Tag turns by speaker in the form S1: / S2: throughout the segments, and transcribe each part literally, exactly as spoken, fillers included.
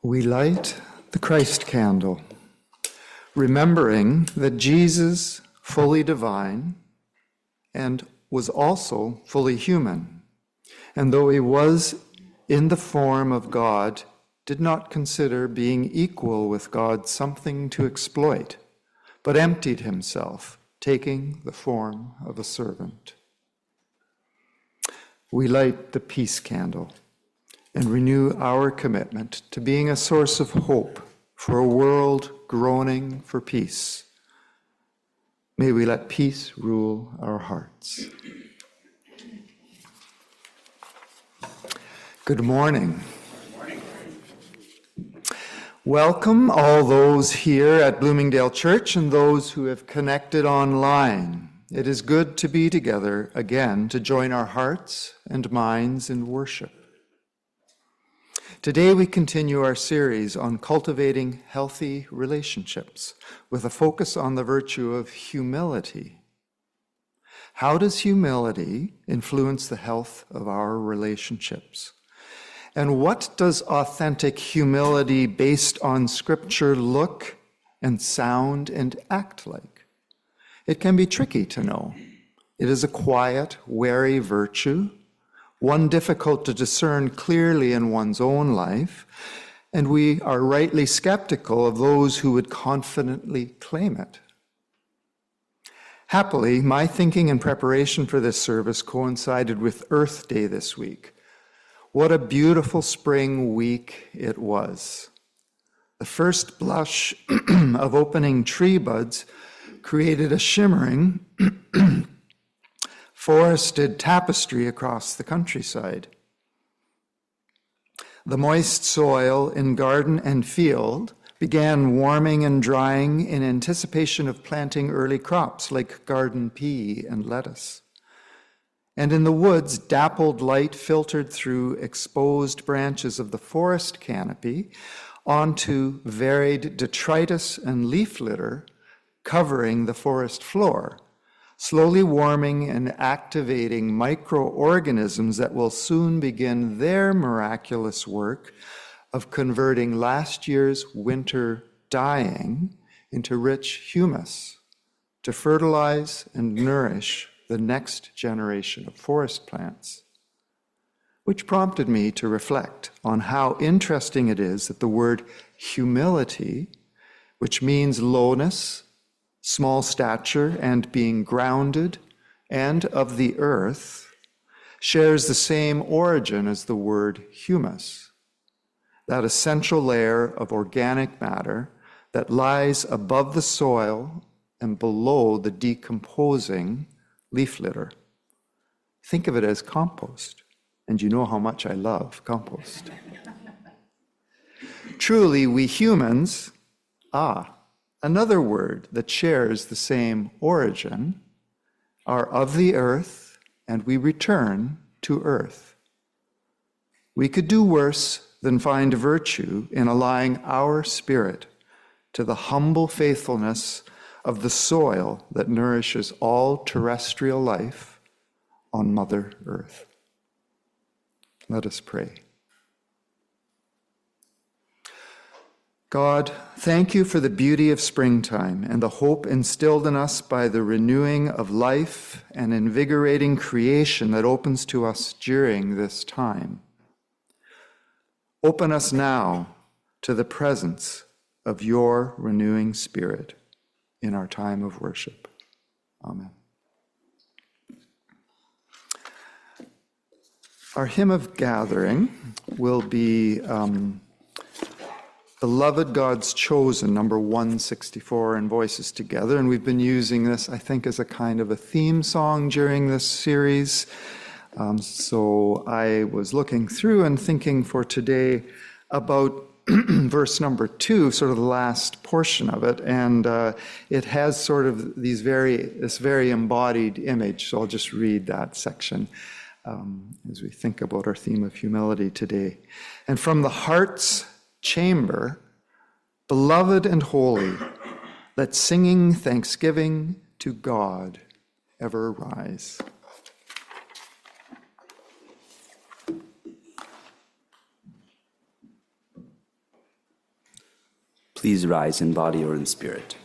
S1: We light the Christ candle, remembering that Jesus, fully divine, and was also fully human, and though he was in the form of God, did not consider being equal with God something to exploit, but emptied himself, taking the form of a servant. We light the peace candle and renew our commitment to being a source of hope for a world groaning for peace. May we let peace rule our hearts. Good morning.
S2: Good morning.
S1: Welcome all those here at Bloomingdale Church and those who have connected online. It is good to be together again to join our hearts and minds in worship. Today we continue our series on cultivating healthy relationships with a focus on the virtue of humility. How does humility influence the health of our relationships? And what does authentic humility based on Scripture look and sound and act like? It can be tricky to know. It is a quiet, wary virtue, one difficult to discern clearly in one's own life, and we are rightly skeptical of those who would confidently claim it. Happily, my thinking in preparation for this service coincided with Earth Day this week. What a beautiful spring week it was. The first blush of opening tree buds created a shimmering forested tapestry across the countryside. The moist soil in garden and field began warming and drying in anticipation of planting early crops like garden pea and lettuce. And in the woods, dappled light filtered through exposed branches of the forest canopy onto varied detritus and leaf litter covering the forest floor, slowly warming and activating microorganisms that will soon begin their miraculous work of converting last year's winter dying into rich humus to fertilize and nourish the next generation of forest plants. Which prompted me to reflect on how interesting it is that the word humility, which means lowness, small stature, and being grounded and of the earth, shares the same origin as the word humus, that essential layer of organic matter that lies above the soil and below the decomposing leaf litter. Think of it as compost, and you know how much I love compost. Truly, we humans, ah, another word that shares the same origin, are of the earth, and we return to earth. We could do worse than find virtue in allying our spirit to the humble faithfulness of the soil that nourishes all terrestrial life on Mother Earth. Let us pray. God, thank you for the beauty of springtime and the hope instilled in us by the renewing of life and invigorating creation that opens to us during this time. Open us now to the presence of your renewing Spirit in our time of worship. Amen. Our hymn of gathering will be um, Beloved God's Chosen, number one sixty-four, in Voices Together. And we've been using this, I think, as a kind of a theme song during this series. Um, so I was looking through and thinking for today about verse number two, sort of the last portion of it. And uh, it has sort of these very, this very embodied image. So I'll just read that section um, as we think about our theme of humility today. And from the heart's chamber, beloved and holy, let singing thanksgiving to God ever rise.
S2: Please rise in body or in spirit.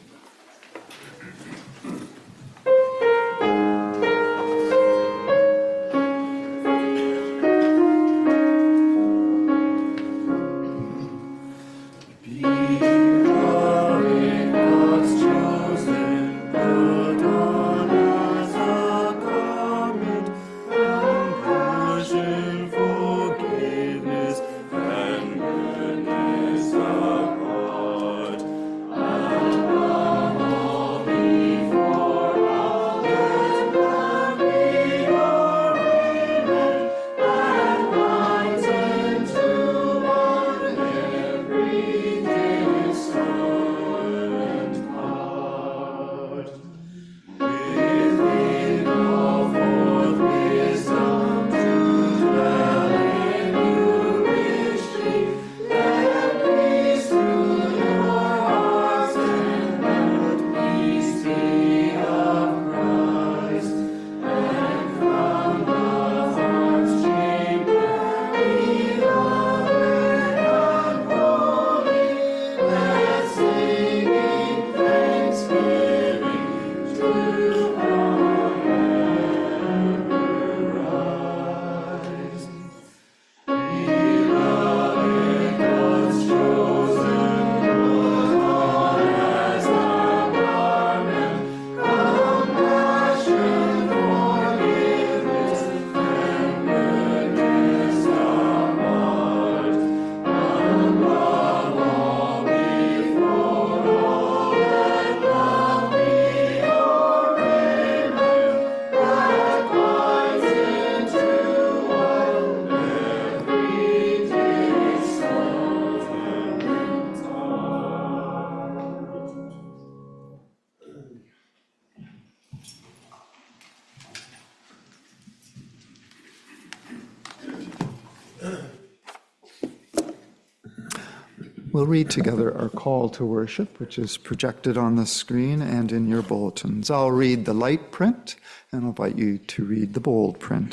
S1: We'll read together our call to worship, which is projected on the screen and in your bulletins. I'll read the light print, and I'll invite you to read the bold print.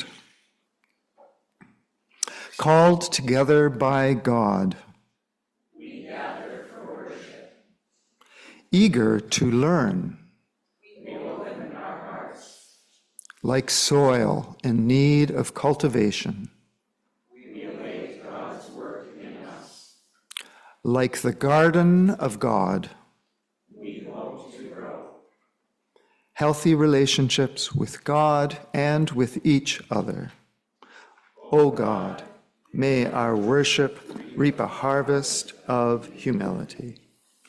S1: Called together by God,
S3: we gather for worship.
S1: Eager to learn,
S3: We open our hearts.
S1: like soil in need of cultivation,
S3: We await God's work in us.
S1: like the garden of God,
S3: We hope to grow.
S1: healthy relationships with God and with each other. O God, may our worship reap a harvest of humility.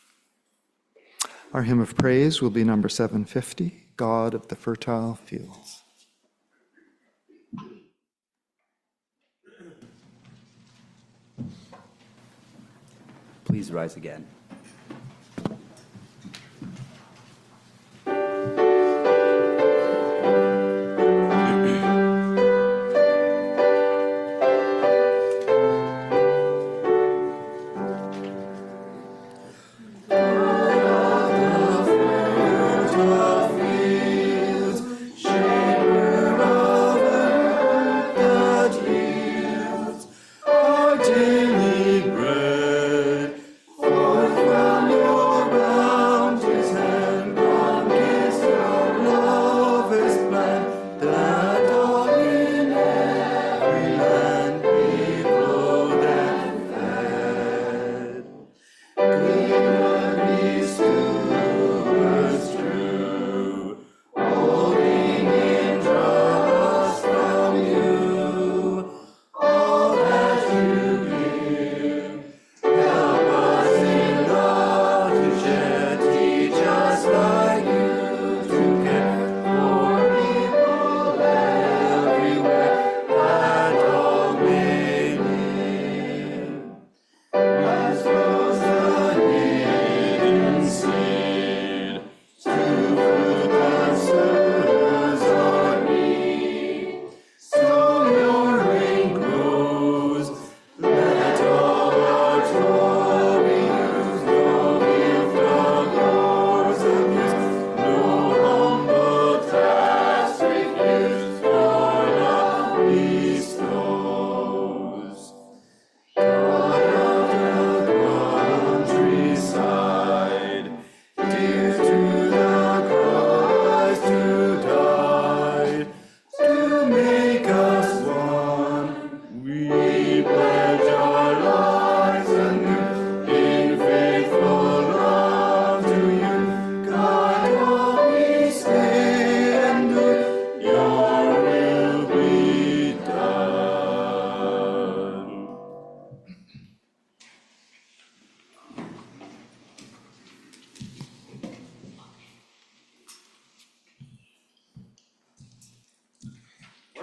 S1: Our hymn of praise will be number seven fifty, God of the Fertile Fields.
S2: Please rise again.
S4: Our daily bread, for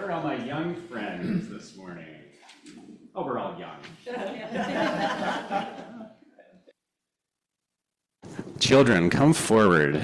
S4: are all my young friends this morning? Oh, we're all young. Children, come forward.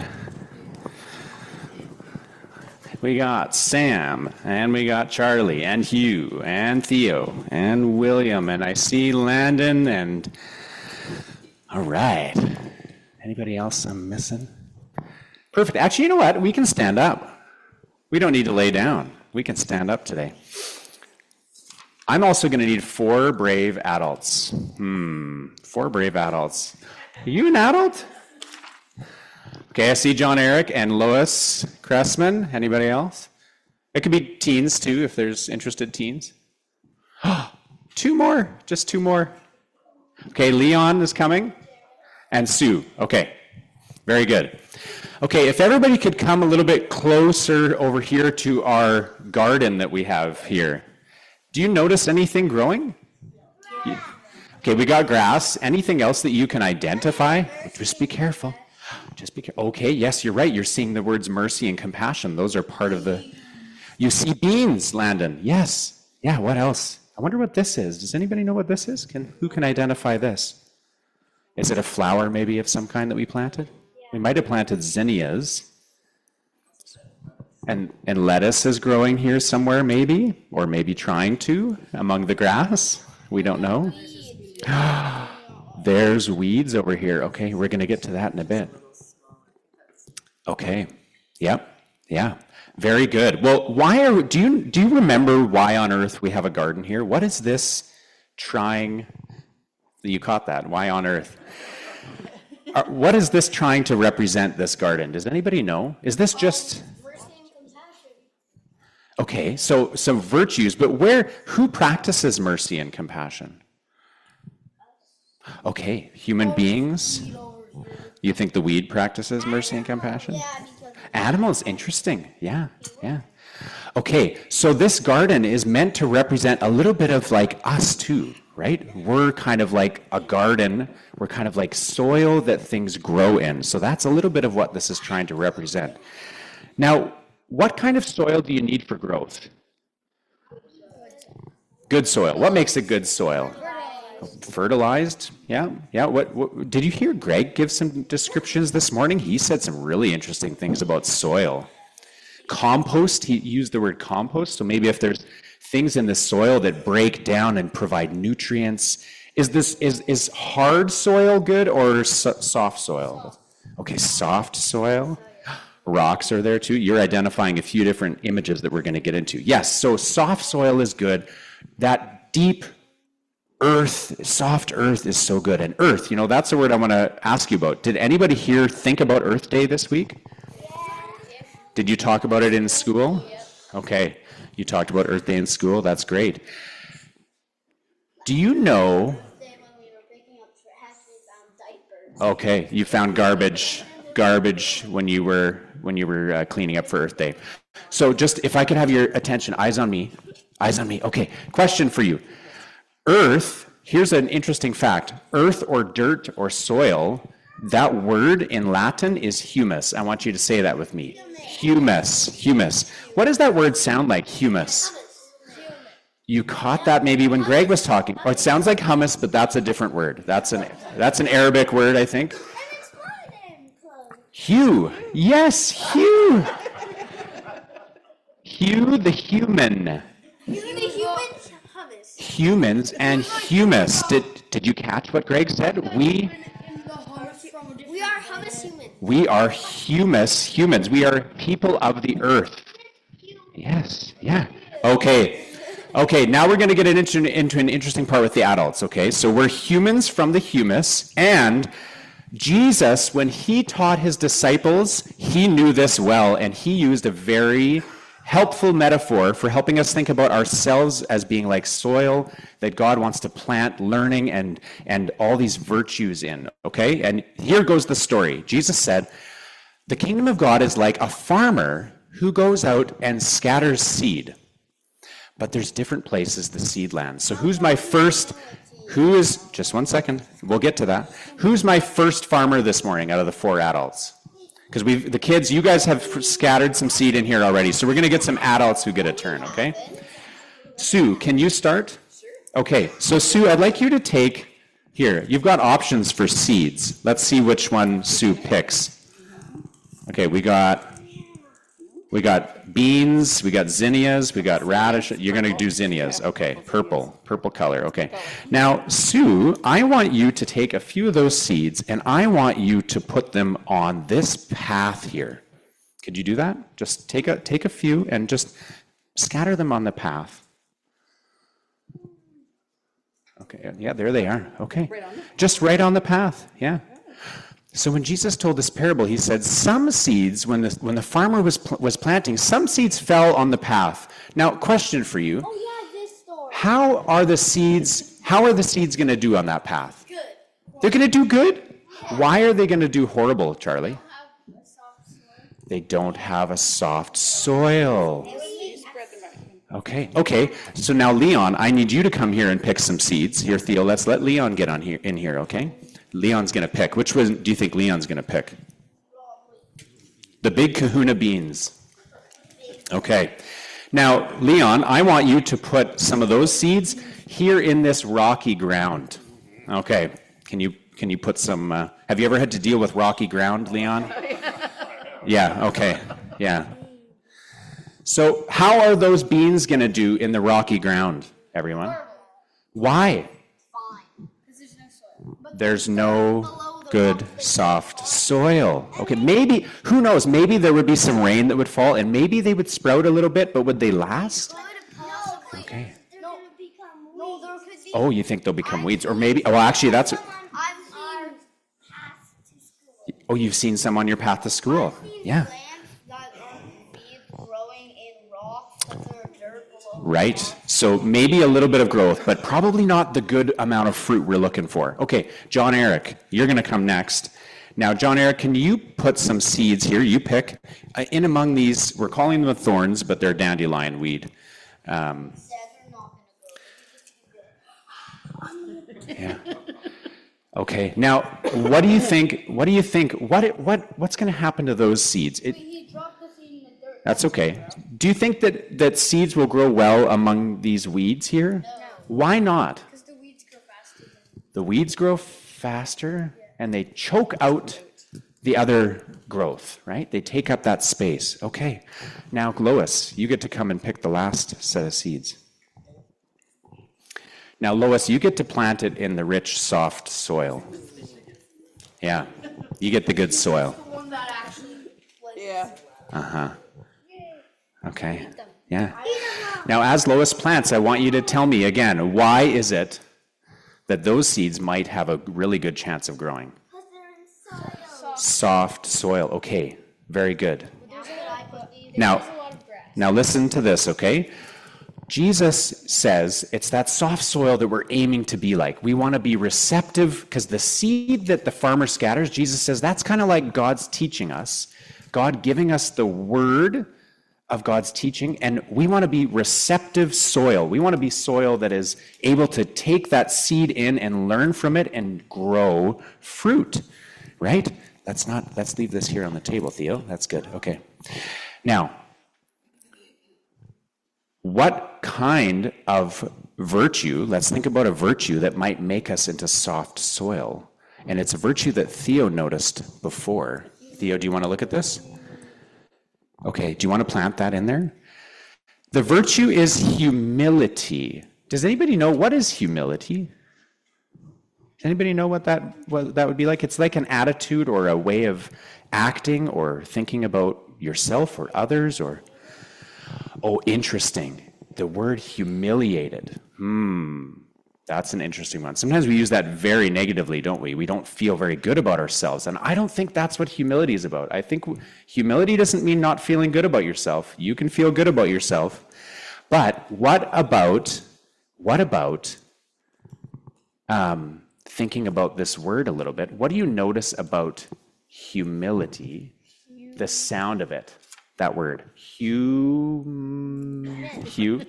S4: We got Sam, and we got Charlie, and Hugh, and Theo, and William, and I see Landon, and all right. Anybody else I'm missing? Perfect. Actually, you know what? We can stand up. We don't need to lay down. We can stand up today. I'm also going to need four brave adults. Hmm, four brave adults. Are you an adult? Okay, I see John Eric and Lois Cressman. Anybody else? It could be teens too, if there's interested teens. Two more, just two more. Okay, Leon is coming, and Sue. Okay, very good. Okay, if everybody could come a little bit closer over here to our garden that we have here. Do you notice anything growing? Yeah. Okay, we got grass. Anything else that you can identify? Just be careful. Just be careful. Okay, yes, you're right. You're seeing the words mercy and compassion. Those are part of the... You see beans, Landon. Yes. Yeah, what else? I wonder what this is. Does anybody know what this is? Can Who can identify this? Is it a flower maybe of some kind that we planted? Yeah. We might have planted zinnias. And, and lettuce is growing here somewhere maybe, or maybe trying to, among the grass. We don't know. There's weeds over here. Okay, we're going to get to that in a bit. Okay, yep, yeah, very good. Well, why are, do you, do you remember why on earth we have a garden here? What is this trying, you caught that, why on earth? Uh, what is this trying to represent, this garden? Does anybody know? Is this just... Okay, so some virtues, but where, who practices mercy and compassion? Okay, human beings? You think the weed practices mercy and compassion? Animals, interesting, yeah, yeah. Okay, so this garden is meant to represent a little bit of like us too, right? We're kind of like a garden, we're kind of like soil that things grow in. So that's a little bit of what this is trying to represent. Now, what kind of soil do you need for growth? Good soil. What makes a good soil? Fertilized? Yeah, yeah. What, what did you hear Greg give some descriptions this morning? He said some really interesting things about soil. Compost, he used the word compost. So maybe if there's things in the soil that break down and provide nutrients, is this is is hard soil good or so, soft soil? Okay, soft soil. Rocks are there too. You're identifying a few different images that we're going to get into. Yes, so soft soil is good. That deep earth, soft earth is so good. And earth, you know, that's the word I want to ask you about. Did anybody here think about Earth Day this week? Did you talk about it in school? Okay, you talked about Earth Day in school. That's great. Do you know... Okay, you found garbage. Garbage when you were when you were uh, cleaning up for Earth Day. So just if I could have your attention, eyes on me, eyes on me. Okay, question for you. Earth, here's an interesting fact. Earth or dirt or soil, that word in Latin is humus. I want you to say that with me. Humus, humus. What does that word sound like, humus? You caught that maybe when Greg was talking. Oh, it sounds like hummus, but that's a different word. That's an that's an Arabic word, I think. Hugh, yes, Hugh. Hugh the human.
S5: Hugh the humans, hummus.
S4: Humans and humus. Did did you catch what Greg said? We
S5: We are hummus humans.
S4: we are humus humans. We are people of the earth. Yes, yeah. Okay. Okay, now we're going to get into, into an interesting part with the adults, okay? So we're humans from the humus, and Jesus, when he taught his disciples, he knew this well, and he used a very helpful metaphor for helping us think about ourselves as being like soil that God wants to plant learning and, and all these virtues in, okay? And here goes the story. Jesus said, the kingdom of God is like a farmer who goes out and scatters seed. But there's different places the seed lands. So who's my first, who is, just one second, we'll get to that. Who's my first farmer this morning out of the four adults? Because we've the kids, you guys have scattered some seed in here already, so we're going to get some adults who get a turn, okay? Sue, can you start? Sure. Okay, so Sue, I'd like you to take, here, you've got options for seeds. Let's see which one Sue picks. Okay, we got we got beans, we got zinnias, we got radish. You're going to do zinnias. Okay, purple, purple color. Okay. Now, Sue, I want you to take a few of those seeds and I want you to put them on this path here. Could you do that? Just take a take a few and just scatter them on the path. Okay, yeah, there they are. Okay. Just right on the path. Yeah. So when Jesus told this parable, he said some seeds, when the when the farmer was pl- was planting, some seeds fell on the path. Now, question for you:
S5: Oh yeah, this story.
S4: How are the seeds? How are the seeds going to do on that path?
S5: Good.
S4: They're going to do good. Why are they going to do horrible, Charlie?
S5: Have a soft soil.
S4: They don't have a soft soil. Okay. Okay. So now, Leon, I need you to come here and pick some seeds. Here, Theo. Let's let Leon get on here in here. Okay. Leon's going to pick. Which one do you think Leon's going to pick? The big kahuna beans. Okay. Now, Leon, I want you to put some of those seeds here in this rocky ground. Okay. Can you can you put some, uh, have you ever had to deal with rocky ground, Leon? Yeah, okay. Yeah. So how are those beans going to do in the rocky ground, everyone? Why? There's no good soft soil. Okay, maybe, who knows, maybe there would be some rain that would fall and maybe they would sprout a little bit, but would they last? Okay. Oh, you think they'll become weeds? Or maybe, oh, actually, that's, oh, you've seen some on your path to school. Yeah. Right. So maybe a little bit of growth, but probably not the good amount of fruit we're looking for. Okay, John Eric, you're going to come next. Now, John Eric, can you put some seeds here? You pick. Uh, in among these, we're calling them thorns, but they're dandelion weed. Um, yeah. Okay. Now, what do you think? What do you think? What what what's going to happen to those seeds? It, That's okay. Do you think that, that seeds will grow well among these weeds here? No. Why not?
S5: Because the weeds grow faster.
S4: The weeds grow faster, and they choke out the other growth, right? They take up that space. Okay. Now, Lois, you get to come and pick the last set of seeds. Now, Lois, you get to plant it in the rich, soft soil. Yeah. You get the good soil.
S3: Yeah.
S4: Uh-huh. Okay, yeah. Now, as Lois plants, I want you to tell me again, why is it that those seeds might have a really good chance of growing?
S5: Because they're in soil.
S4: Soft soil, okay, very good. Now, now listen to this, okay? Jesus says it's that soft soil that we're aiming to be like. We want to be receptive, because the seed that the farmer scatters, Jesus says, that's kind of like God's teaching us, God giving us the word of God's teaching, and we want to be receptive soil. We want to be soil that is able to take that seed in and learn from it and grow fruit, right? That's not, let's leave this here on the table, Theo. That's good, okay. Now, what kind of virtue, let's think about a virtue that might make us into soft soil. And it's a virtue that Theo noticed before. Theo, do you want to look at this? Okay, do you want to plant that in there? The virtue is humility. Does anybody know what is humility? Does anybody know what that what that would be like? It's like an attitude or a way of acting or thinking about yourself or others or, oh, interesting. The word humiliated. Hmm. That's an interesting one. Sometimes we use that very negatively, don't we? We don't feel very good about ourselves. And I don't think that's what humility is about. I think humility doesn't mean not feeling good about yourself. You can feel good about yourself. But what about, what about um, thinking about this word a little bit? What do you notice about humility, the sound of it, that word? Hum, hu,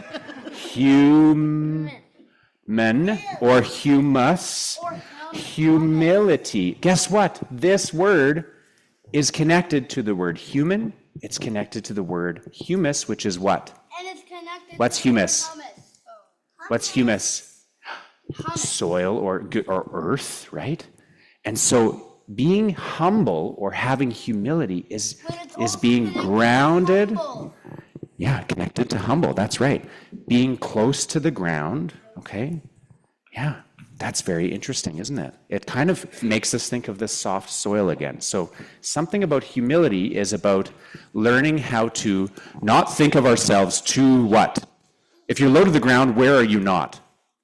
S4: hum. Men or humus, humility. Guess what? This word is connected to the word human. It's connected to the word humus, which is what?
S5: And it's connected
S4: What's
S5: to
S4: humus?
S5: Hummus.
S4: What's humus?
S5: Hummus.
S4: Soil or, or earth, right? And so being humble or having humility is,
S5: But it's
S4: is
S5: also
S4: being
S5: connected to
S4: grounded.
S5: humble.
S4: Yeah, connected to humble. That's right. Being close to the ground. Okay. Yeah, that's very interesting, isn't it? It kind of makes us think of this soft soil again. So something about humility is about learning how to not think of ourselves too what? If you're low to the ground, where are you not?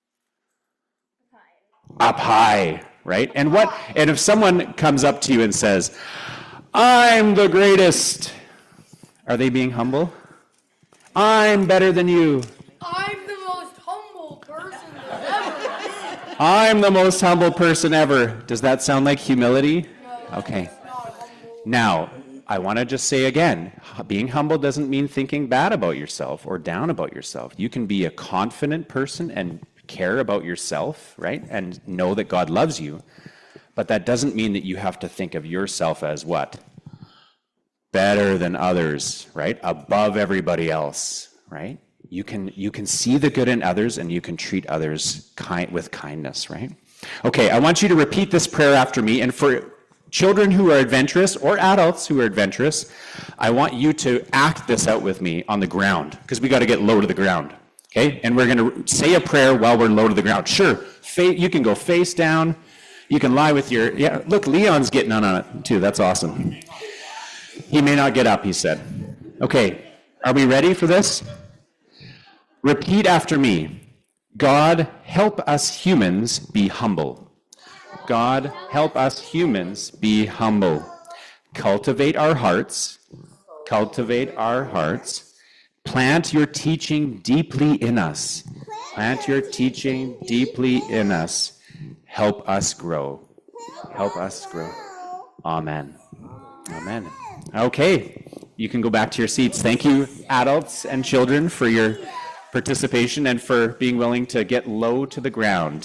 S4: Up high, right? And what? And if someone comes up to you and says, "I'm the greatest," are they being humble? I'm better than you.
S6: I'm the most humble person that ever lived.
S4: I'm the most humble person ever. Does that sound like humility? Okay. Now, I want to just say again, being humble doesn't mean thinking bad about yourself or down about yourself. You can be a confident person and care about yourself, right? And know that God loves you. But that doesn't mean that you have to think of yourself as what? Better than others, right? Above everybody else, right? You can you can see the good in others and you can treat others kind with kindness, right? Okay, I want you to repeat this prayer after me. And for children who are adventurous or adults who are adventurous, I want you to act this out with me on the ground because we got to get low to the ground. Okay? And we're going to say a prayer while we're low to the ground. Sure, fa- you can go face down. You can lie with your, yeah, look, Leon's getting on, on it too. That's awesome. He may not get up, he said. Okay, are we ready for this? Repeat after me. God, help us humans be humble. God, help us humans be humble. Cultivate our hearts. Cultivate our hearts. Plant your teaching deeply in us. Plant your teaching deeply in us. Help us grow. Help us grow. Amen. Amen. Okay, you can go back to your seats. Thank you, adults and children, for your participation and for being willing to get low to the ground.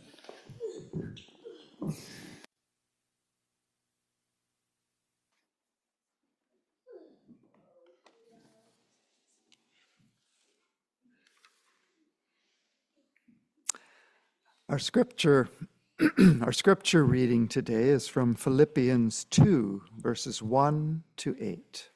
S1: Our scripture, our scripture reading today is from Philippians two, verses one to eight.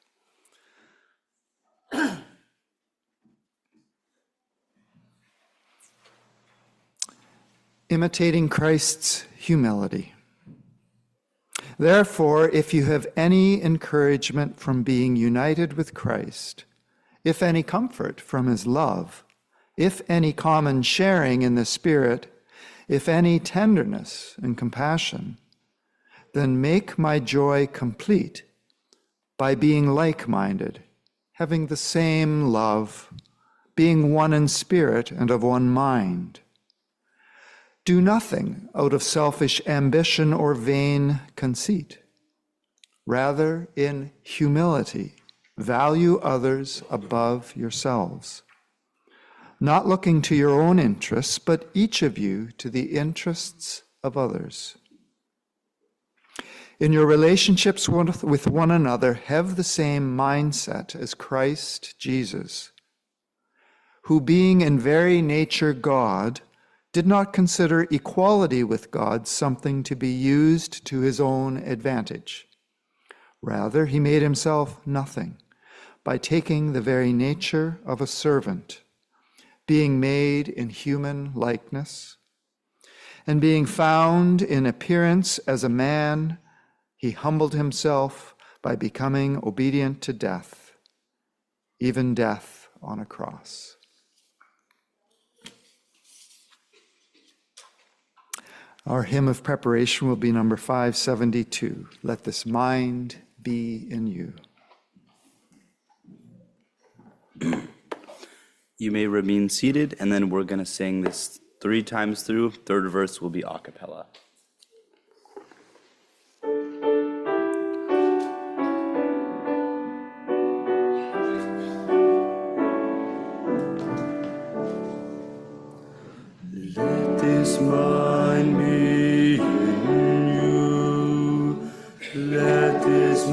S1: Imitating Christ's humility. Therefore, if you have any encouragement from being united with Christ, if any comfort from his love, if any common sharing in the Spirit, if any tenderness and compassion, then make my joy complete by being like-minded, having the same love, being one in spirit and of one mind. Do nothing out of selfish ambition or vain conceit. Rather, in humility, value others above yourselves, not looking to your own interests, but each of you to the interests of others. In your relationships with one another, have the same mindset as Christ Jesus, who being in very nature God, did not consider equality with God something to be used to his own advantage. Rather, he made himself nothing by taking the very nature of a servant, being made in human likeness, and being found in appearance as a man, he humbled himself by becoming obedient to death, even death on a cross. Our hymn of preparation will be number five seventy-two. Let this mind be in you.
S2: You may remain seated, and then we're going to sing this three times through. Third verse will be a cappella. Let this mind be in you. Let this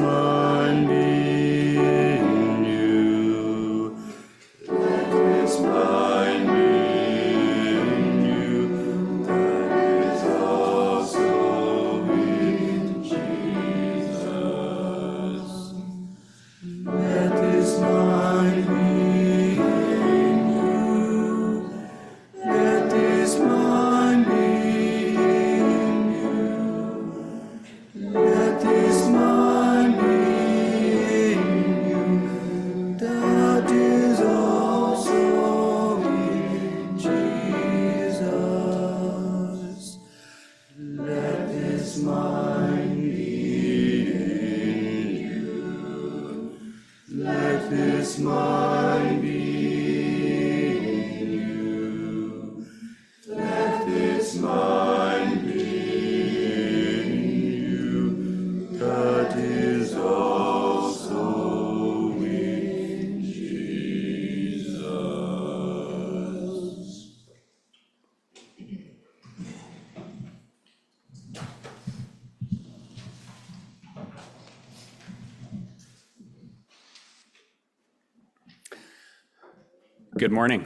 S4: Good morning.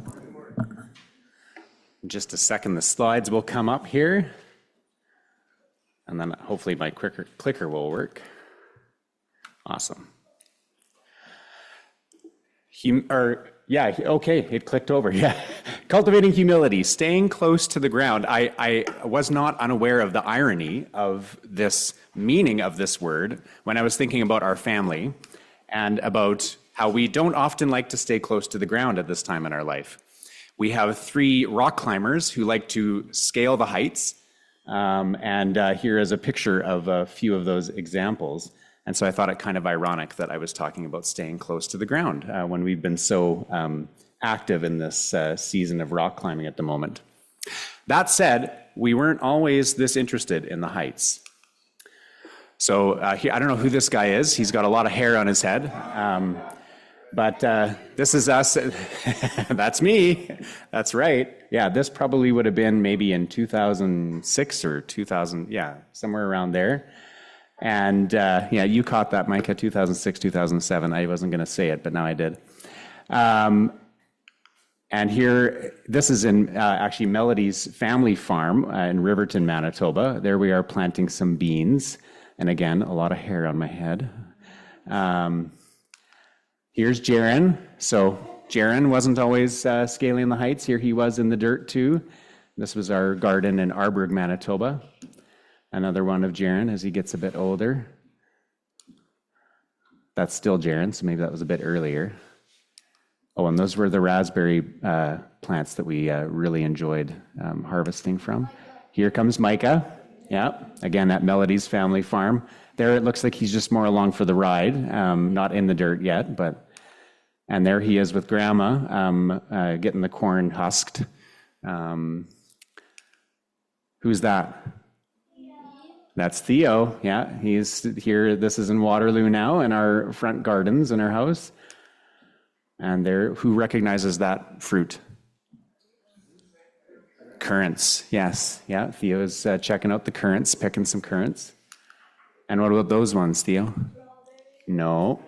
S4: In just a second, the slides will come up here. And then hopefully my clicker, clicker will work. Awesome. Hum, or, yeah, okay, it clicked over, yeah. Cultivating humility, staying close to the ground. I, I was not unaware of the irony of this meaning of this word when I was thinking about our family and about how we don't often like to stay close to the ground at this time in our life. We have three rock climbers who like to scale the heights, um, and uh, here is a picture of a few of those examples. And so I thought it kind of ironic that I was talking about staying close to the ground uh, when we've been so um, active in this uh, season of rock climbing at the moment. That said, we weren't always this interested in the heights. So uh, he, I don't know who this guy is. He's got a lot of hair on his head. Um, but uh, this is us. That's me. That's right. Yeah, this probably would have been maybe in two thousand six or two thousand, yeah, somewhere around there. And uh, yeah, you caught that, Micah, two thousand six, two thousand seven. I wasn't going to say it, but now I did. Um, and here, this is in uh, actually Melody's family farm uh, in Riverton, Manitoba. There we are planting some beans. And again, a lot of hair on my head. Um, here's Jaron. So Jaron wasn't always uh, scaling the heights. Here he was in the dirt too. This was our garden in Arborg, Manitoba. Another one of Jaron as he gets a bit older. That's still Jaron, so maybe that was a bit earlier. Oh, and those were the raspberry uh, plants that we uh, really enjoyed um, harvesting from. Here comes Micah. Yeah, again, at Melody's family farm. There it looks like he's just more along for the ride, um, not in the dirt yet, but, and there he is with Grandma um, uh, getting the corn husked. Um, who's that? That's Theo, yeah, he's here, this is in Waterloo now, in our front gardens in our house. And there, who recognizes that fruit? Currants, yes, yeah, Theo's uh, checking out the currants, picking some currants. And what about those ones, Theo? No.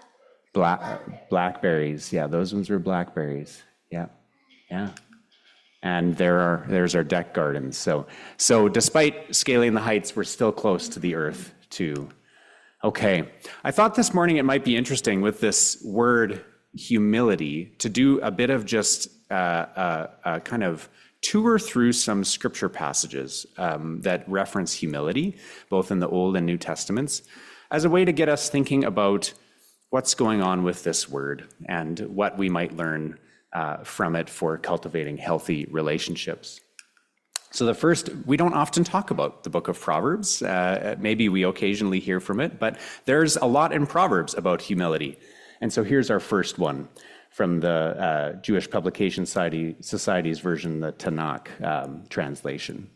S4: Black, blackberries, yeah, those ones were blackberries, yeah, yeah. And there are there's our deck gardens. So so despite scaling the heights, we're still close to the earth too. Okay, I thought this morning it might be interesting with this word humility to do a bit of just uh, uh, uh, kind of tour through some scripture passages um, that reference humility, both in the Old and New Testaments, as a way to get us thinking about what's going on with this word and what we might learn Uh, from it for cultivating healthy relationships. So the first, we don't often talk about the book of Proverbs. Uh, maybe we occasionally hear from it, but there's a lot in Proverbs about humility. And so here's our first one from the uh, Jewish Publication Society, Society's version, the Tanakh um, translation.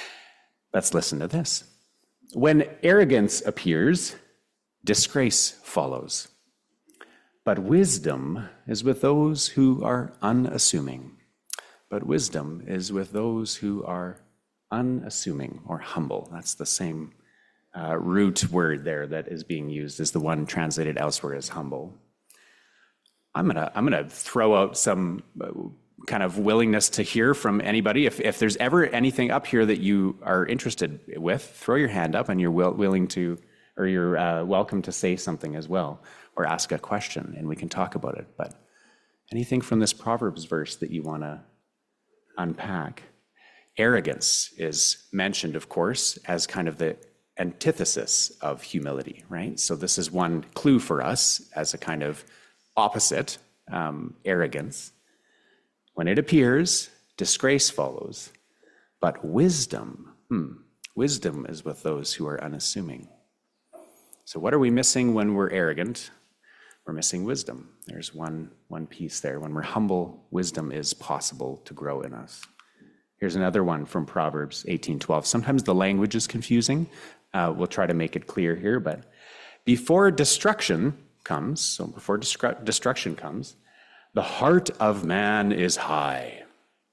S4: Let's listen to this. When arrogance appears, disgrace follows. But wisdom is with those who are unassuming. But wisdom is with those who are unassuming or humble. That's the same uh, root word there that is being used as the one translated elsewhere as humble. I'm gonna I'm gonna throw out some kind of willingness to hear from anybody. If if there's ever anything up here that you are interested with, throw your hand up, and you're will, willing to, or you're uh, welcome to say something as well, or ask a question, and we can talk about it. But anything from this Proverbs verse that you want to unpack? Arrogance is mentioned, of course, as kind of the antithesis of humility, right? So this is one clue for us as a kind of opposite, um, arrogance. When it appears, disgrace follows. But wisdom, hmm, wisdom is with those who are unassuming. So what are we missing when we're arrogant? We're missing wisdom. There's one, one piece there. When we're humble, wisdom is possible to grow in us. Here's another one from Proverbs eighteen twelve. Sometimes the language is confusing. Uh, we'll try to make it clear here, but before destruction comes, so before destru- destruction comes, the heart of man is high.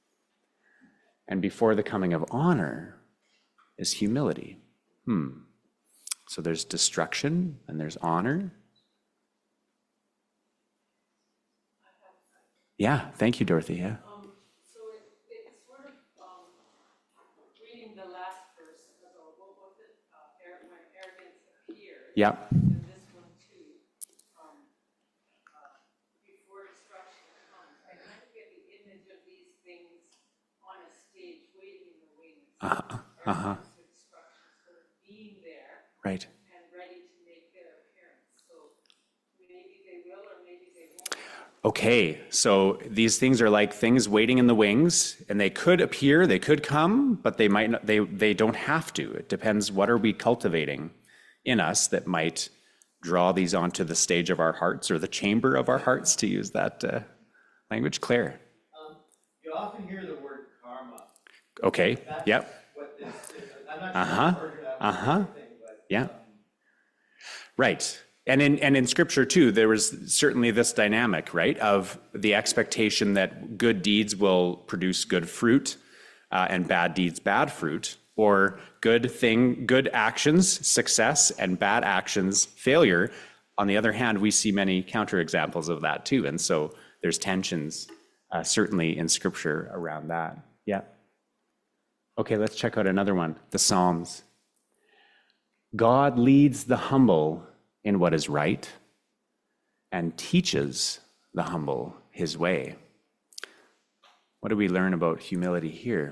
S4: And before the coming of honor is humility. Hmm. So there's destruction and there's honor. Yeah, thank you, Dorothy. Yeah.
S7: Um, so it, it's sort of, um, reading the last verse, about, what was it, uh, ar- when arrogance appears.
S4: Yeah.
S7: And this one too, um, uh, before destruction comes. I kind of get the image of these things on a stage, waiting in the wings.
S4: Uh-huh. Uh-huh.
S7: Arrogance and destruction sort of being there
S4: Right.
S7: and ready to make their appearance. So maybe they will or maybe they won't.
S4: Okay, so these things are like things waiting in the wings, and they could appear, they could come, but they might not, they, they don't have to. It depends what are we cultivating in us that might draw these onto the stage of our hearts or the chamber of our hearts, to use that uh, language. Claire.
S8: Um, you often hear the word karma.
S4: Okay,
S8: That's
S4: yep,
S8: what this is. I'm not
S4: Uh-huh,
S8: sure if that
S4: uh-huh.
S8: everything, but
S4: yeah.
S8: um,
S4: Right. And in, and in scripture too, there was certainly this dynamic, right, of the expectation that good deeds will produce good fruit uh, and bad deeds, bad fruit, or good thing, good actions, success, and bad actions, failure. On the other hand, we see many counterexamples of that too. And so there's tensions uh, certainly in scripture around that. Yeah. Okay, let's check out another one, the Psalms. God leads the humble in what is right and teaches the humble his way. What do we learn about humility here?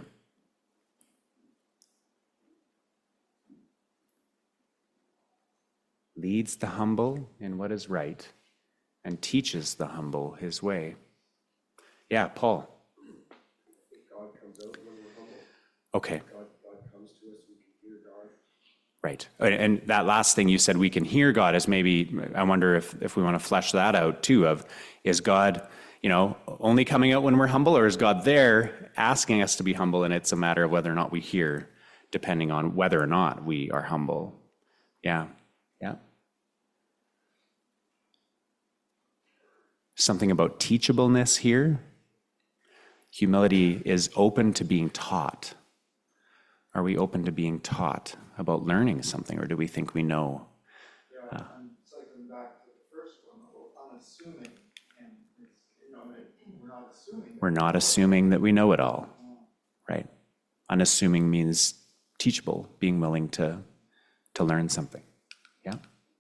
S4: Leads the humble in what is right and teaches the humble his way. Yeah, Paul.
S9: God comes out when we're humble.
S4: Okay.
S9: God, God comes to us, we can hear God.
S4: Right. And that last thing you said, we can hear God, is maybe, I wonder if, if we want to flesh that out too, of, is God, you know, only coming out when we're humble, or is God there asking us to be humble, and it's a matter of whether or not we hear, depending on whether or not we are humble. Yeah. Yeah. Something about teachableness here. Humility is open to being taught. Are we open to being taught about learning something, or do we think we know?
S1: Yeah, I'm cycling back to the first one, about unassuming, and it's, you know, we're not assuming.
S4: We're not assuming that we know it all, right? Unassuming means teachable, being willing to, to learn something. Yeah?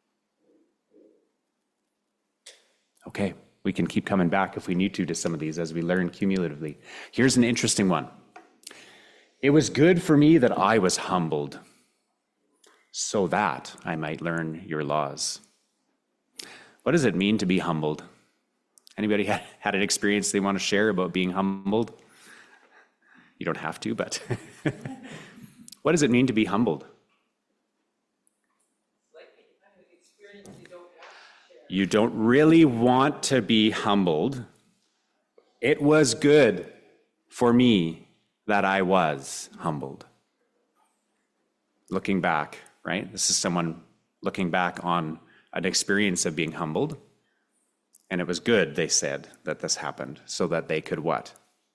S4: Okay, we can keep coming back if we need to to some of these as we learn cumulatively. Here's an interesting one. It was good for me that I was humbled, so that I might learn your laws. What does it mean to be humbled? Anybody had, had an experience they want to share about being humbled? You don't have to, but what does it mean to be humbled?
S7: It's like a kind of experience you don't want to share.
S4: You don't really want to be humbled. It was good for me that I was humbled. Looking back, right? This is someone looking back on an experience of being humbled. And it was good, they said, that this happened, so that they could what?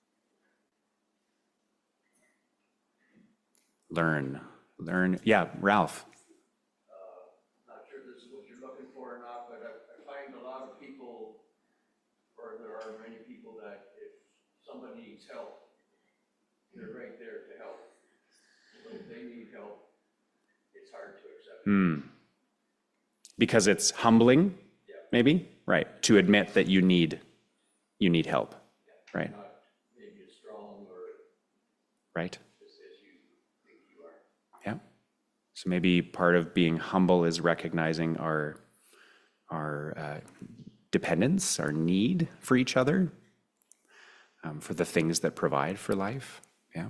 S4: Learn. Learn. Yeah, Ralph.
S8: not sure this is what you're looking for or not, but I, I find a lot of people, or there are many people, that if somebody needs help, they're right there to help. But if they need help, it's hard to accept.
S4: Hmm. Because it's humbling,
S8: Yeah.
S4: maybe? Right. To admit that you need you need help. Right.
S8: Not maybe as strong or
S4: Right.
S8: as, as you think you are.
S4: Yeah. So maybe part of being humble is recognizing our our uh, dependence, our need for each other, um, for the things that provide for life. Yeah.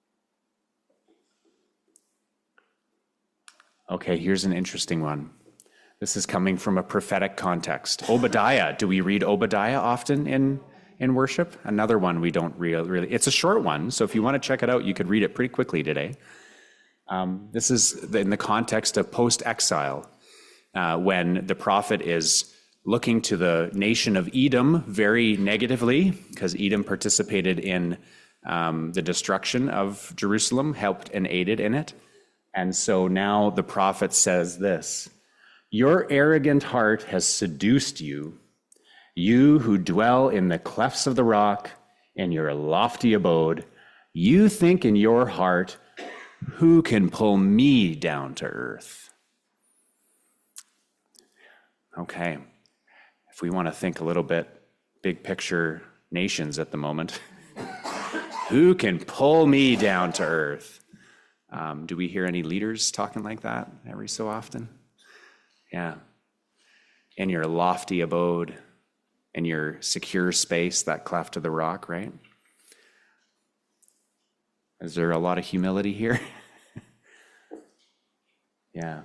S4: Okay, here's an interesting one. This is coming from a prophetic context. Obadiah. Do we read Obadiah often in, in worship? Another one we don't really, really. It's a short one, so if you want to check it out, you could read it pretty quickly today. Um, this is in the context of post-exile, uh, when the prophet is looking to the nation of Edom very negatively, because Edom participated in um, the destruction of Jerusalem, helped and aided in it. And so now the prophet says this: your arrogant heart has seduced you, You who dwell in the clefts of the rock, in your lofty abode, you think in your heart, who can pull me down to earth? Okay, if we want to think a little bit big picture nations at the moment, who can pull me down to earth? Um, do we hear any leaders talking like that every so often? Yeah. In your lofty abode, in your secure space, that cleft of the rock, right? Is there a lot of humility here? Yeah.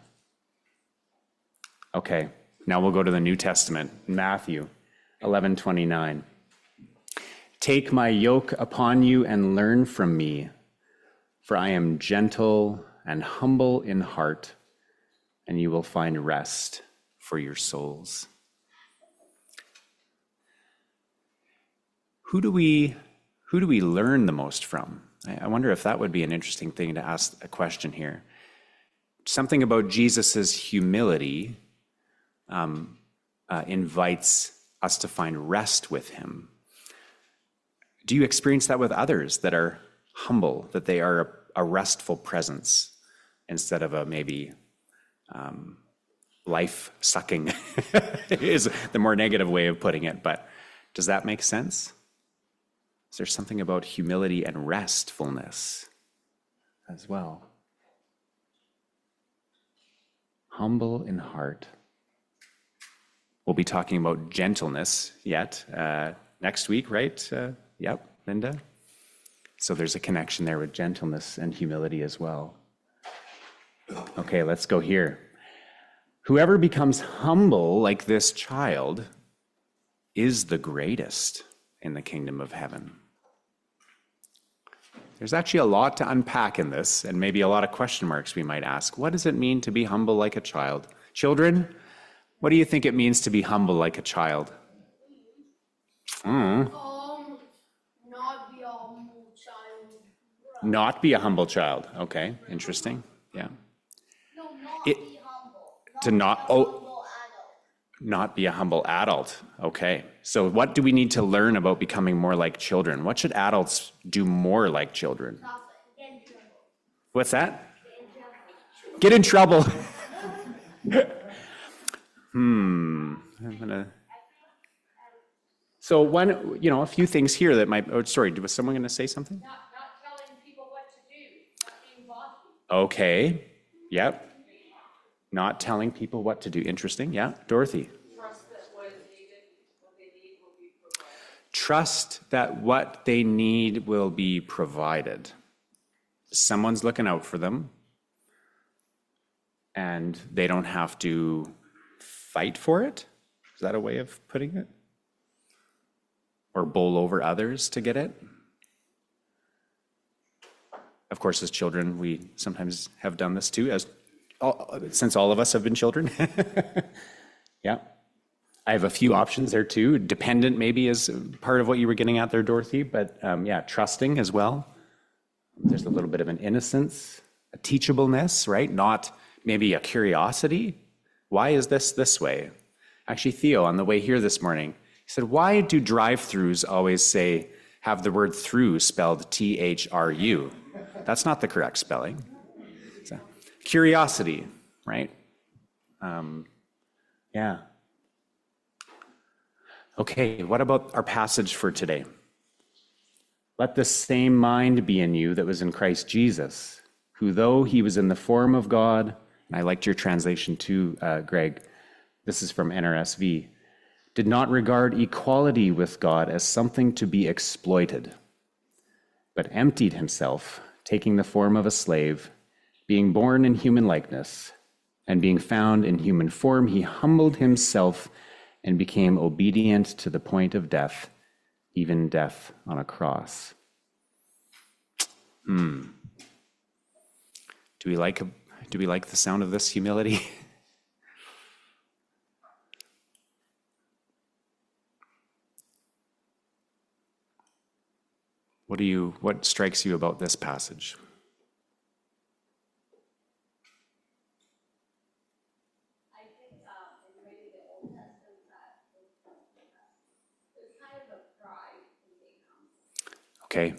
S4: Okay, now we'll go to the New Testament, Matthew eleven twenty-nine. Take my yoke upon you and learn from me, for I am gentle and humble in heart, and you will find rest for your souls. Who do we, who do we learn the most from? I, I wonder if that would be an interesting thing to ask a question here. Something about Jesus's humility um, uh, invites us to find rest with him. Do you experience that with others that are humble, that they are a, a restful presence instead of a maybe um, life-sucking is the more negative way of putting it, but does that make sense? Is there something about humility and restfulness as well? Humble in heart. We'll be talking about gentleness yet uh, next week, right? Uh, yep, Linda? So there's a connection there with gentleness and humility as well. Okay, let's go here. Whoever becomes humble like this child is the greatest in the kingdom of heaven. There's actually a lot to unpack in this, and maybe a lot of question marks we might ask. What does it mean to be humble like a child? Children, what do you think it means to be humble like a child? Mm.
S6: Um, not be a humble child.
S4: Not be a humble child. Okay, interesting. Yeah.
S5: No, not
S4: It-
S5: be humble.
S4: to not-
S5: be a
S4: oh.
S5: humble adult.
S4: Not be a humble adult. Okay. So what do we need to learn about becoming more like children? What should adults do more like children?
S5: Stop it. Get in trouble.
S4: What's that?
S5: Get in trouble.
S4: Get in trouble. hmm. I'm gonna. So one, you know, a few things here that might. Oh, sorry. Was someone going to say something?
S7: Not, not telling people what to do, not being bossy.
S4: Okay. Yep. Not telling people what to do. Interesting. Yeah. Dorothy.
S7: Trust that what is needed, what they need will be provided.
S4: Trust that what they need will be provided. Someone's looking out for them, and they don't have to fight for it. Is that a way of putting it? Or bowl over others to get it? Of course, as children, we sometimes have done this too, as all, since all of us have been children. Yeah. I have a few options there too. Dependent maybe is part of what you were getting at there, Dorothy, but um, yeah, trusting as well. There's a little bit of an innocence, a teachableness, right? Not maybe a curiosity. Why is this this way? Actually, Theo, on the way here this morning, he said, why do drive-thrus always say, have the word through spelled T H R U? That's not the correct spelling. So, curiosity, right? Um, yeah. Okay, what about our passage for today? Let the same mind be in you that was in Christ Jesus, who though he was in the form of God, and I liked your translation too, uh, Greg, this is from N R S V, did not regard equality with God as something to be exploited, but emptied himself, taking the form of a slave, being born in human likeness, and being found in human form, he humbled himself and became obedient to the point of death, even death on a cross. Hmm. Do we like do we like the sound of this humility? What do you what strikes you about this passage?
S5: I think um, in reading the Old Testament, that
S4: Okay.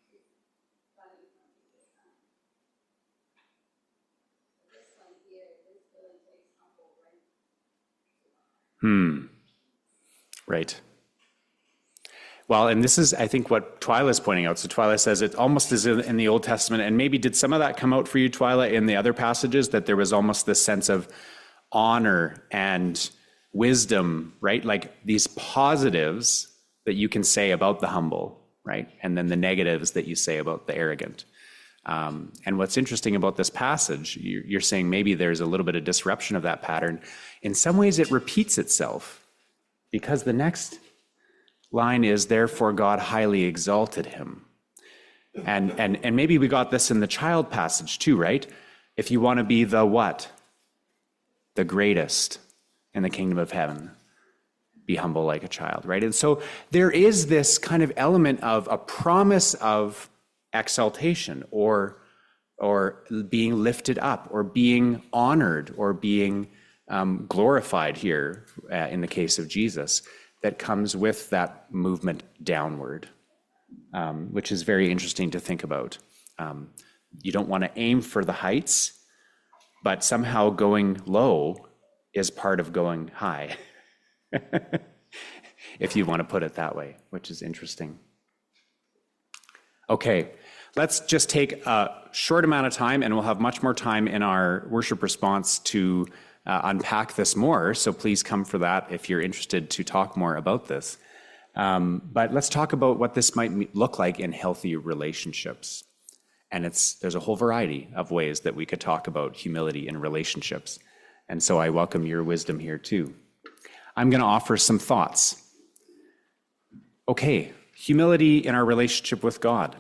S4: Hmm. Right. Well, and this is, I think, what Twyla is pointing out. So Twyla says it almost is in in the Old Testament, and maybe did some of that come out for you, Twyla, in the other passages, that there was almost this sense of honor and wisdom, right? Like these positives that you can say about the humble, right? And then the negatives that you say about the arrogant. Um, and what's interesting about this passage, you're, you're saying maybe there's a little bit of disruption of that pattern. In some ways, it repeats itself, because the next line is, therefore God highly exalted him. And, and, and maybe we got this in the child passage too, right? If you want to be the what? The greatest in the kingdom of heaven, be humble like a child, right? And so there is this kind of element of a promise of exaltation, or, or being lifted up, or being honored, or being um, glorified here uh, in the case of Jesus, that comes with that movement downward, um, which is very interesting to think about. Um, you don't want to aim for the heights, but somehow going low is part of going high, if you want to put it that way, which is interesting. Okay, let's just take a short amount of time, and we'll have much more time in our worship response to Uh, unpack this more, so please come for that if you're interested to talk more about this. Um, but let's talk about what this might me- look like in healthy relationships. And it's there's a whole variety of ways that we could talk about humility in relationships. And so I welcome your wisdom here too. I'm going to offer some thoughts. Okay, humility in our relationship with God.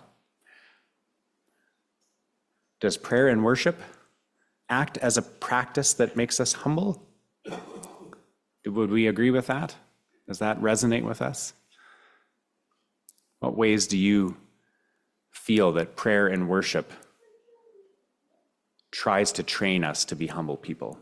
S4: Does prayer and worship act as a practice that makes us humble? Would we agree with that? Does that resonate with us? What ways do you feel that prayer and worship tries to train us to be humble people?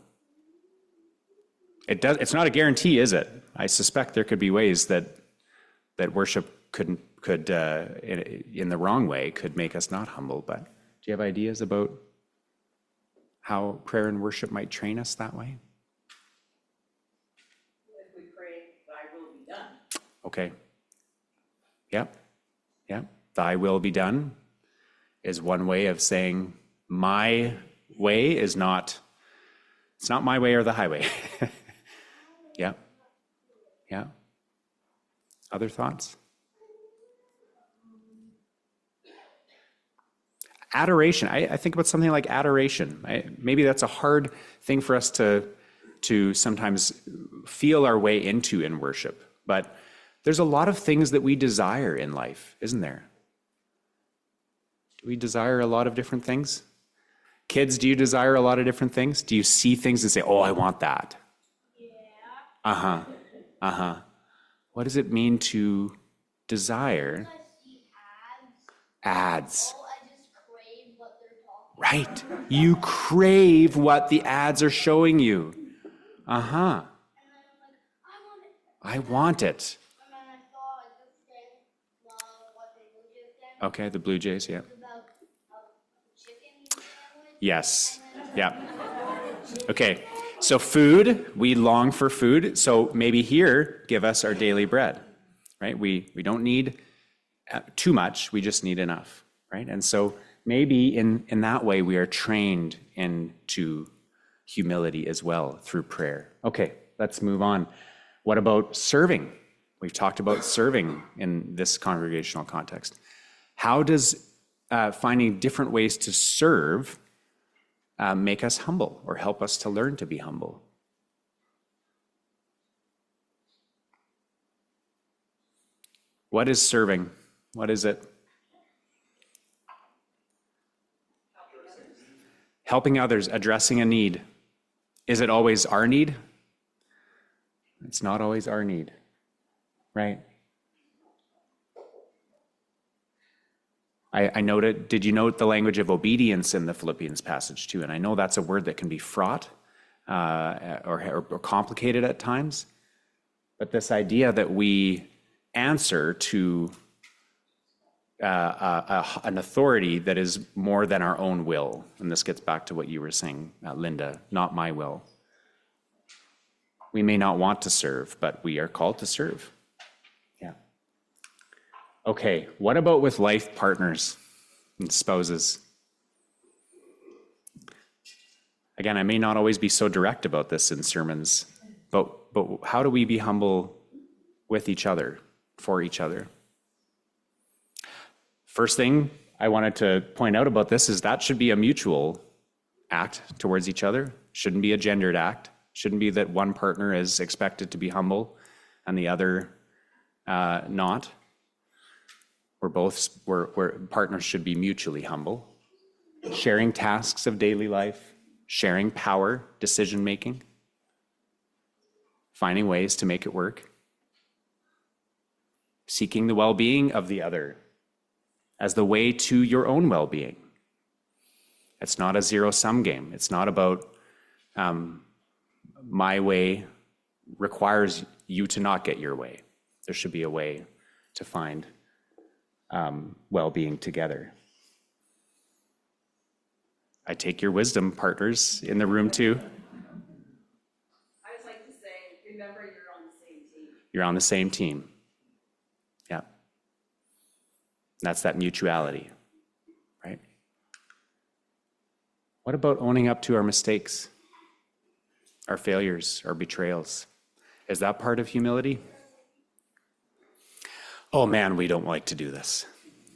S4: It does. It's not a guarantee, is it? I suspect there could be ways that that worship could could uh, in, in the wrong way could make us not humble. But do you have ideas about how prayer and worship might train us that way?
S7: If we pray, thy will be done.
S4: Okay. Yep. Yep. Thy will be done is one way of saying my way is not, it's not my way or the highway. Yeah. Yeah. Other thoughts? Adoration. I, I think about something like adoration. I, maybe that's a hard thing for us to, to sometimes feel our way into in worship. But there's a lot of things that we desire in life, isn't there? Do we desire a lot of different things? Kids, do you desire a lot of different things? Do you see things and say, oh, I want that?
S5: Yeah.
S4: Uh-huh. Uh-huh. What does it mean to desire?
S5: I see ads.
S4: Ads.
S5: Oh, I just crave what they're talking
S4: Right. You crave what the ads are showing you. Uh-huh.
S5: And then I'm like, I want it.
S4: I want it.
S5: And then I saw this thing, uh, what they were just saying.
S4: Okay, the Blue Jays, yeah.
S5: It's about a chicken sandwich.
S4: Yes. Yeah. Okay. So food, we long for food. So maybe here, give us our daily bread, right? We we don't need uh, too much. We just need enough, right? And so maybe in, in that way, we are trained into humility as well through prayer. Okay, let's move on. What about serving? We've talked about serving in this congregational context. How does uh, finding different ways to serve uh, make us humble or help us to learn to be humble? What is serving? What is it? Helping others, addressing a need. Is it always our need? It's not always our need, right? I, I noted, did you note the language of obedience in the Philippians passage too? And I know that's a word that can be fraught uh, or, or complicated at times. But this idea that we answer to uh, uh, uh, an authority that is more than our own will. And this gets back to what you were saying, uh, Linda, not my will. We may not want to serve, but we are called to serve. Yeah. Okay, what about with life partners and spouses? Again, I may not always be so direct about this in sermons, but, but how do we be humble with each other, for each other? First thing I wanted to point out about this is that should be a mutual act towards each other. Shouldn't be a gendered act. Shouldn't be that one partner is expected to be humble and the other uh, not. We're both, we're, we're, partners should be mutually humble. Sharing tasks of daily life, sharing power, decision-making, finding ways to make it work, seeking the well-being of the other as the way to your own well-being. It's not a zero-sum game. It's not about um, my way requires you to not get your way. There should be a way to find um, well-being together. I take your wisdom, partners in the room too.
S7: I just like to say, remember you're on the same team.
S4: You're on the same team. Yeah. That's that mutuality, right? What about owning up to our mistakes, our failures, our betrayals? Is that part of humility? Oh man, we don't like to do this.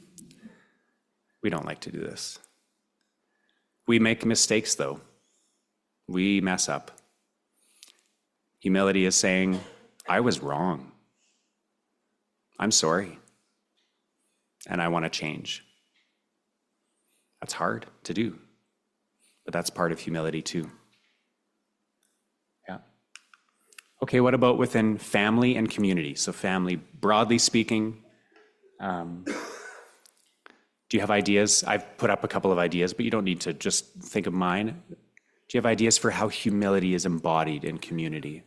S4: We don't like to do this. We make mistakes though. We mess up. Humility is saying, I was wrong. I'm sorry. And I want to change. That's hard to do, but that's part of humility too. Yeah. Okay, what about within family and community? So family, broadly speaking, um, do you have ideas? I've put up a couple of ideas, but you don't need to just think of mine. Do you have ideas for how humility is embodied in community?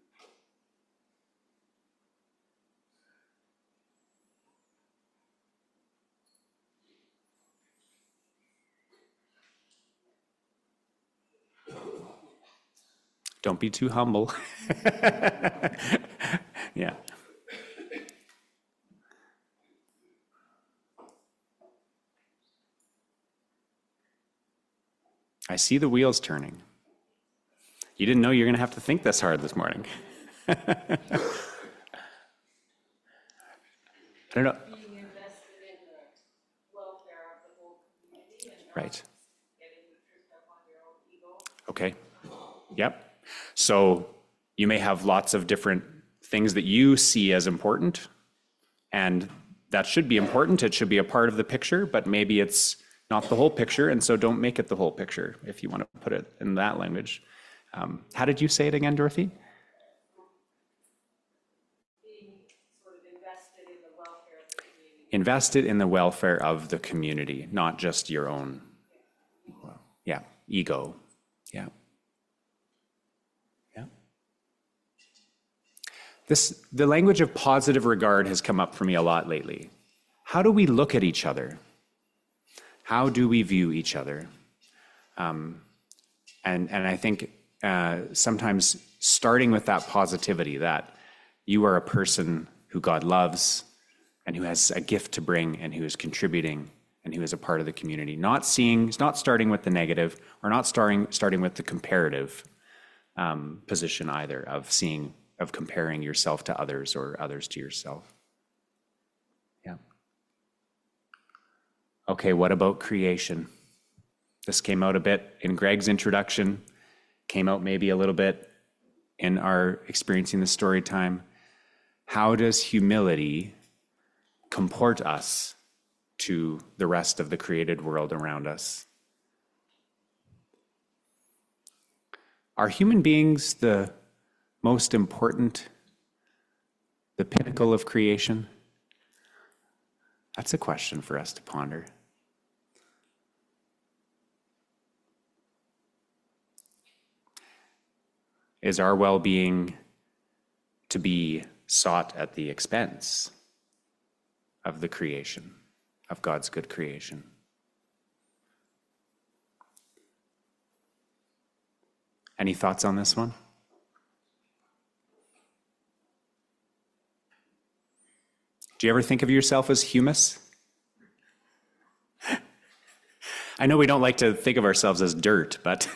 S4: Don't be too humble. Yeah. I see the wheels turning. You didn't know you're going to have to think this hard this morning. I don't know.
S7: Being invested in the welfare of the whole community and not
S4: Right.
S7: getting tripped up on your own ego.
S4: Okay. Yep. So you may have lots of different things that you see as important, and that should be important. It should be a part of the picture, but maybe it's not the whole picture, and so don't make it the whole picture, if you want to put it in that language. Um, how did you say it again, Dorothy?
S7: Being sort of invested in the welfare of the community.
S4: Invested in the welfare of the community, not just your own, yeah, ego. Yeah. Yeah. This, the language of positive regard has come up for me a lot lately. How do we look at each other? How do we view each other? Um, and, and I think uh, sometimes starting with that positivity, that you are a person who God loves and who has a gift to bring and who is contributing and who is a part of the community. Not seeing, not starting with the negative, or not starting, starting with the comparative um, position either, of seeing, of comparing yourself to others or others to yourself. Yeah. Okay, what about creation? This came out a bit in Greg's introduction, came out maybe a little bit in our experiencing the story time. How does humility comport us to the rest of the created world around us? Are human beings the most important, the pinnacle of creation? That's a question for us to ponder. Is our well-being to be sought at the expense of the creation, of God's good creation. Any thoughts on this one? Do you ever think of yourself as humus? I know we don't like to think of ourselves as dirt, but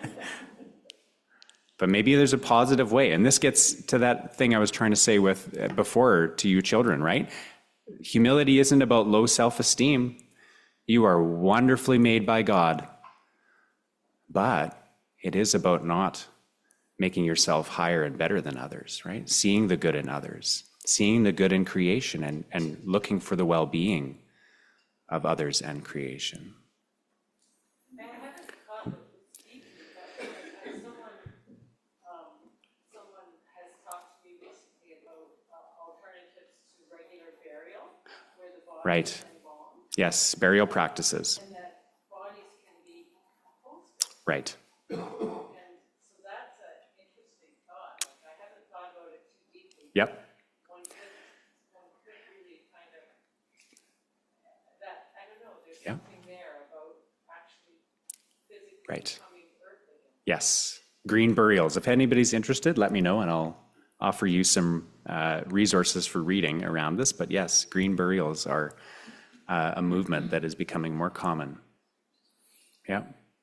S4: but maybe there's a positive way. And this gets to that thing I was trying to say with uh, before to you children, right? Humility isn't about low self-esteem. You are wonderfully made by God, but it is about not making yourself higher and better than others, right? Seeing the good in others, seeing the good in creation, and, and looking for the well-being of others and creation.
S7: I haven't thought of this deeply, but as someone, um, someone has talked to me recently about uh, alternatives to regular burial, where the body
S4: Right.
S7: is embalmed,
S4: Yes, burial practices.
S7: and that bodies can be composted.
S4: Right.
S7: And so that's an interesting thought. Like, I haven't thought about it too deeply.
S4: Yep.
S7: One could, one could really kind of, that, I don't know, there's
S4: Yeah.
S7: something there about actually physically
S4: Right.
S7: becoming earthly.
S4: Yes. Green burials. If anybody's interested, let me know and I'll offer you some uh, resources for reading around this. But yes, green burials are uh, a movement that is becoming more common. Yeah.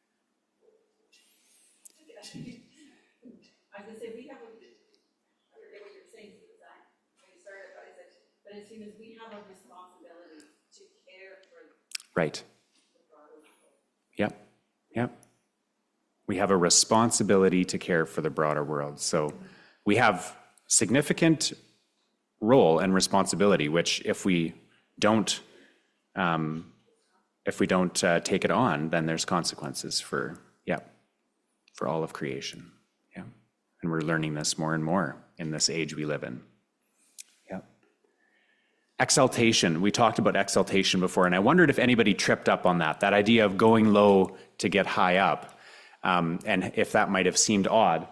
S10: I was gonna say, we have a, I forget what you're saying, Suzanne, when you started, but I said, but as soon as we have a responsibility to care for
S4: Right.
S10: the broader world.
S4: Yep. Yep. We have a responsibility to care for the broader world. So we have significant role and responsibility, which if we don't, um, if we don't uh, take it on, then there's consequences for, yeah, for all of creation. Yeah. And we're learning this more and more in this age we live in. Yeah. Exaltation. We talked about exaltation before, and I wondered if anybody tripped up on that, that idea of going low to get high up, um, and if that might have seemed odd.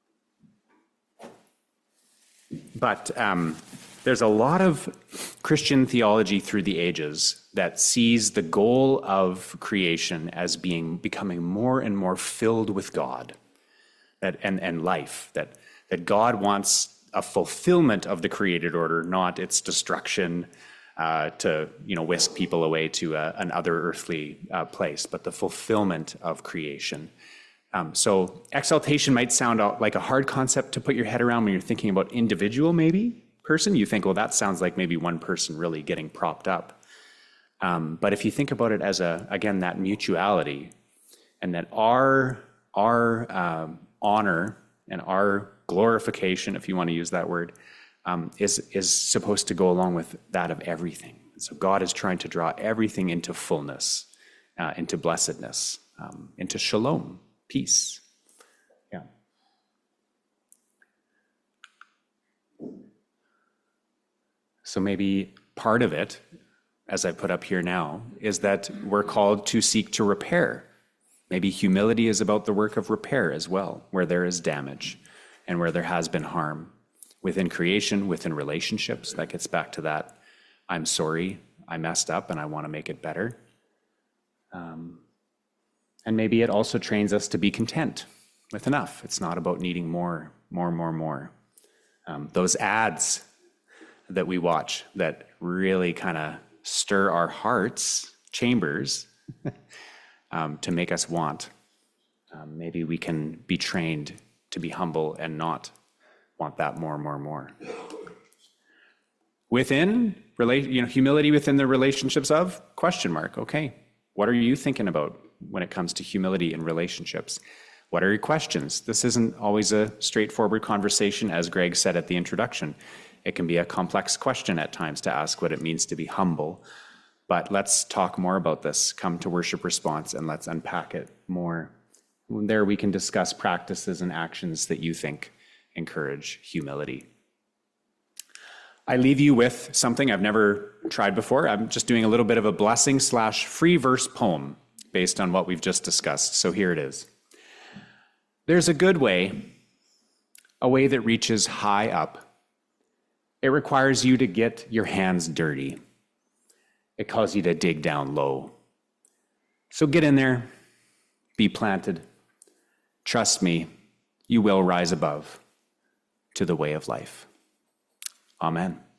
S4: But um, there's a lot of Christian theology through the ages that sees the goal of creation as being becoming more and more filled with God, that and, and life, that, that God wants a fulfillment of the created order, not its destruction uh, to you know whisk people away to a, an other earthly uh, place, but the fulfillment of creation. Um, so exaltation might sound like a hard concept to put your head around when you're thinking about individual maybe person. You think, well, that sounds like maybe one person really getting propped up. Um, but if you think about it as a, again, that mutuality, and that our, our um, honor and our glorification, if you want to use that word, um, is, is supposed to go along with that of everything. So God is trying to draw everything into fullness, uh, into blessedness, um, into shalom. Peace. Yeah. So maybe part of it, as I put up here now, is that we're called to seek to repair. Maybe humility is about the work of repair as well, where there is damage and where there has been harm within creation, within relationships. That gets back to that, I'm sorry, I messed up and I want to make it better. Um, and maybe it also trains us to be content with enough. It's not about needing more, more, more, more. Um, those ads that we watch that really kind of stir our hearts, chambers, um, to make us want. Um, maybe we can be trained to be humble and not want that more, more, more. Within, rela- you know, humility within the relationships of, question mark, okay. What are you thinking about when it comes to humility in relationships? What are your questions? This isn't always a straightforward conversation, as Greg said at the introduction. It can be a complex question at times to ask what it means to be humble. But let's talk more about this. Come to worship response and let's unpack it more. There we can discuss practices and actions that you think encourage humility. I leave you with something I've never tried before. I'm just doing a little bit of a blessing slash free verse poem based on what we've just discussed. So here it is. There's a good way, a way that reaches high up. It requires you to get your hands dirty. It calls you to dig down low. So get in there, be planted. Trust me, you will rise above to the way of life. Amen.